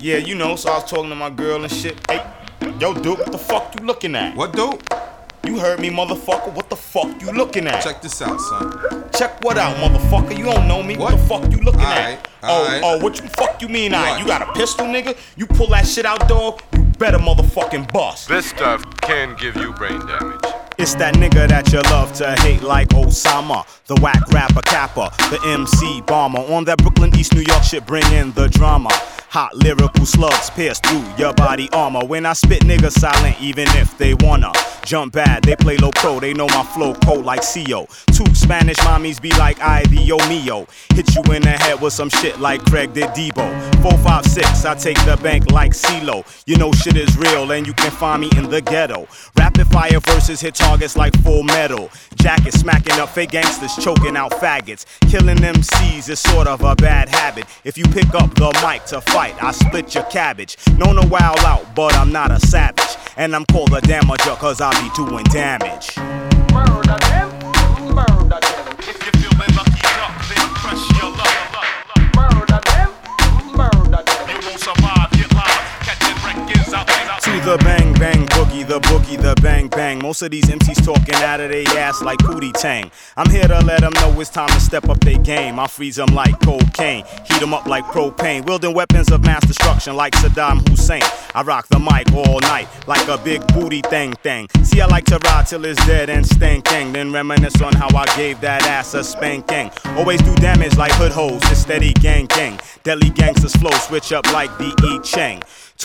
Yeah, you know, so I was talking to my girl and shit. Hey, yo, dude, what the fuck you looking at? What, dude? You heard me, motherfucker. What the fuck you looking at? Check this out, son. Check what out, motherfucker? You don't know me. What the fuck you looking at? Oh, what you fuck you mean? You got a pistol, nigga? You pull that shit out, dog? You better motherfucking bust. This stuff can give you brain damage. It's that nigga that you love to hate like Osama, the whack rapper Kappa, the MC bomber. On that Brooklyn, East New York shit, bring in the drama. Hot lyrical slugs pierce through your body armor. When I spit, niggas silent even if they wanna jump bad. They play low pro, they know my flow cold like CO. Two Spanish mommies be like I, Dio Mio. Hit you in the head with some shit like Craig did Debo. 4, 5, 6, I take the bank like CeeLo. You know shit is real and you can find me in the ghetto. Rapid fire verses hit targets like Full Metal. Jackets smacking up fake gangsters, choking out faggots. Killing MCs is sort of a bad habit. If you pick up the mic to fight, I split your cabbage. Known to wild out, but I'm not a savage. And I'm called a damager cause I be doing damage. Murder them, murder them. If you feeling lucky enough, then press your luck. Murder them, murder them. You won't survive, get live, catching records out. To the bang bang boogie, the bang bang. Most of these MCs talking out of their ass like Pootie Tang. I'm here to let them know it's time to step up their game. I freeze them like cocaine, heat them up like propane. Wielding weapons of mass destruction like Saddam Hussein. I rock the mic all night like a big booty thing. See, I like to ride till it's dead and stinking. Then reminisce on how I gave that ass a spanking. Always do damage like hood hoes, it's steady gang. Deadly gangsters flow, switch up like B.E. Chang.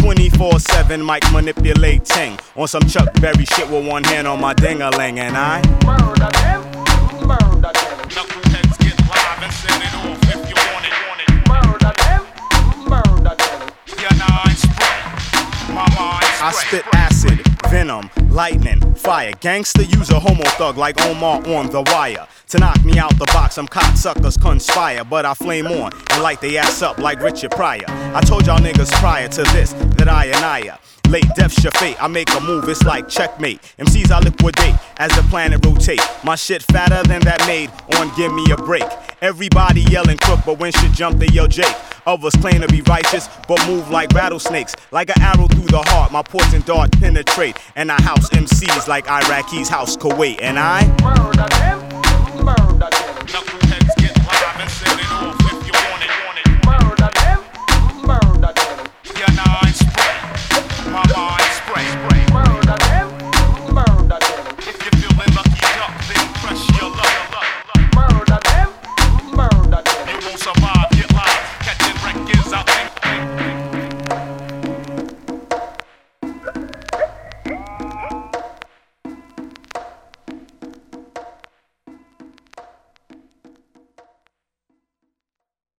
24/7 mic manipulating. On some Chuck Berry shit with one hand on my ding-a-ling. And I murder them, murder them. Knuckleheads get live and set it off if you want it. Murder them, murder them. Yeah, nah, I spray. My mind I spit acid, venom, lightning, fire. Gangster use a homo thug like Omar on The Wire. To knock me out the box, some cocksuckers conspire. But I flame on and light they ass up like Richard Pryor. I told y'all niggas prior to this that I late death's your fate. I make a move, it's like checkmate. MCs I liquidate as the planet rotate. My shit fatter than that made on Give Me a Break. Everybody yelling crook, but when shit jump they yell Jake. Others claim to be righteous, but move like rattlesnakes. Like an arrow through the heart, my poison dart penetrate. And I house MCs like Iraqis house Kuwait. And I murder them, murder them.